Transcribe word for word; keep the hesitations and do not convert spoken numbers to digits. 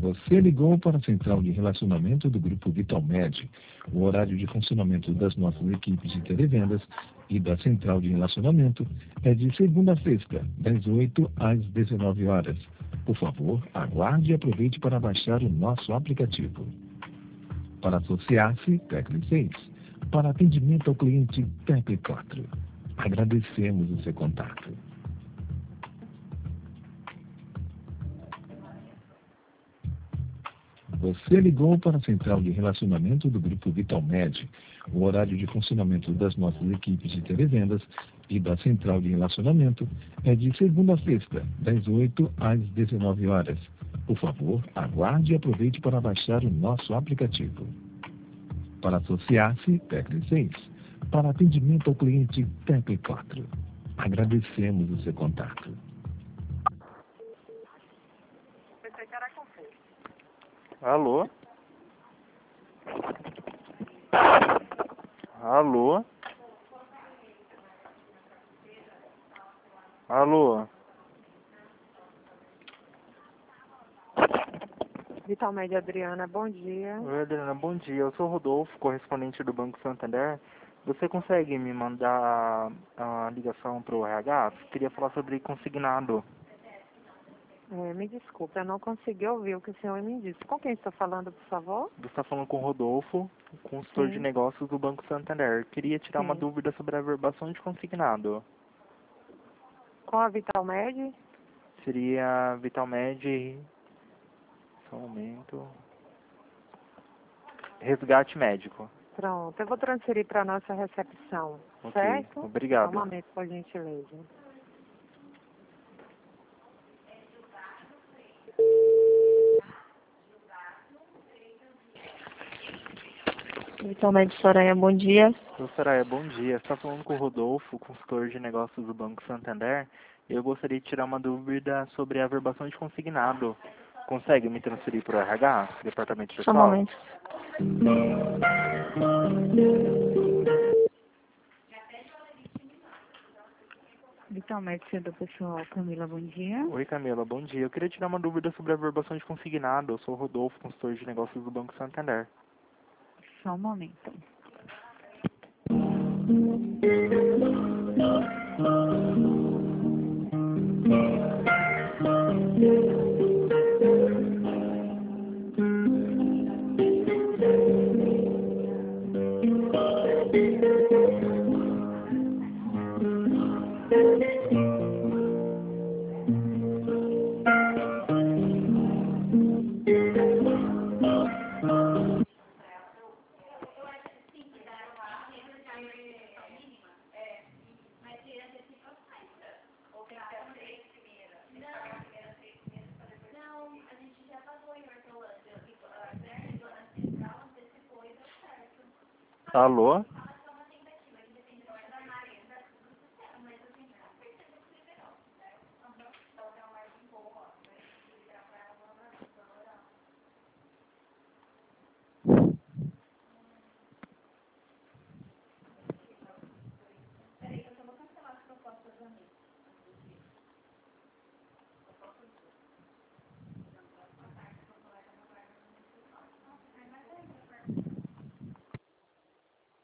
Você ligou para a central de relacionamento do Grupo Vitalmed. O horário de funcionamento das nossas equipes de televendas e da central de relacionamento é de segunda a sexta, das oito às dezenove horas. Por favor, aguarde e aproveite para baixar o nosso aplicativo. Para associar-se, tecle seis. Para atendimento ao cliente, tecle quatro. Agradecemos o seu contato. Você ligou para a central de relacionamento do Grupo Vitalmed. O horário de funcionamento das nossas equipes de televendas e da central de relacionamento é de segunda a sexta, das oito às dezenove horas. Por favor, aguarde e aproveite para baixar o nosso aplicativo. Para associar-se, tecle seis. Para atendimento ao cliente, tecle quatro. Agradecemos o seu contato. Alô? Alô? Alô? Vitalmed, Adriana, bom dia. Oi, Adriana, bom dia. Eu sou o Rodolfo, correspondente do Banco Santander. Você consegue me mandar a ligação para o R H? Queria falar sobre consignado. É, me desculpe, eu não consegui ouvir o que o senhor me disse. Com quem está falando, por favor? Você está falando com o Rodolfo, consultor Sim. de negócios do Banco Santander. Queria tirar Sim. uma dúvida sobre a averbação de consignado. Com a Vitalmed? Seria Vitalmed... Só um momento... Resgate médico. Pronto, eu vou transferir para a nossa recepção, Ok, certo? obrigado. Só um momento, por gentileza. Vitalmed Soraya, bom dia. Ô, Soraya, bom dia. Você está falando com o Rodolfo, consultor de negócios do Banco Santander. Eu gostaria de tirar uma dúvida sobre a averbação de consignado. Consegue me transferir para o R H, departamento Só um pessoal? momento. Vitalmed, do pessoal. Camila, bom dia. Oi, Camila, bom dia. Eu queria tirar uma dúvida sobre a averbação de consignado. Eu sou o Rodolfo, consultor de negócios do Banco Santander. Só um momento. Alô?